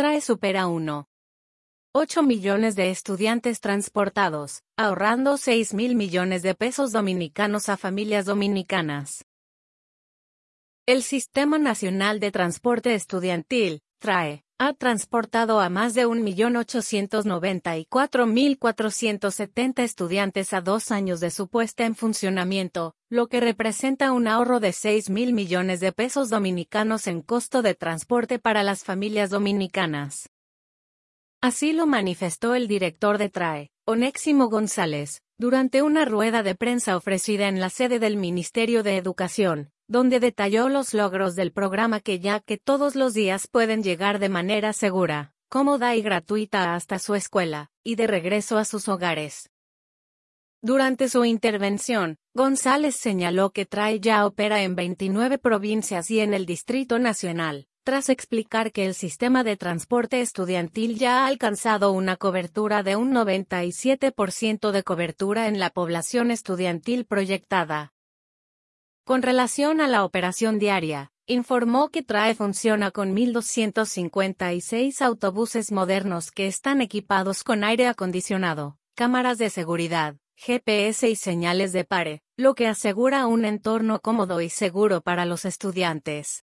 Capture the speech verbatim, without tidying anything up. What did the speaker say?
TRAE supera uno coma ocho millones de estudiantes transportados, ahorrando seis mil millones de pesos dominicanos a familias dominicanas. El Sistema Nacional de Transporte Estudiantil, TRAE, ha transportado a más de un millón ochocientos noventa y cuatro mil cuatrocientos setenta estudiantes a dos años de su puesta en funcionamiento, lo que representa un ahorro de seis mil millones de pesos dominicanos en costo de transporte para las familias dominicanas. Así lo manifestó el director de TRAE, Onéximo González, durante una rueda de prensa ofrecida en la sede del Ministerio de Educación, donde detalló los logros del programa que ya que todos los días pueden llegar de manera segura, cómoda y gratuita hasta su escuela, y de regreso a sus hogares. Durante su intervención, González señaló que TRAE ya opera en veintinueve provincias y en el Distrito Nacional, tras explicar que el sistema de transporte estudiantil ya ha alcanzado una cobertura de un noventa y siete por ciento de cobertura en la población estudiantil proyectada. Con relación a la operación diaria, informó que TRAE funciona con mil doscientos cincuenta y seis autobuses modernos que están equipados con aire acondicionado, cámaras de seguridad, G P S y señales de pare, lo que asegura un entorno cómodo y seguro para los estudiantes.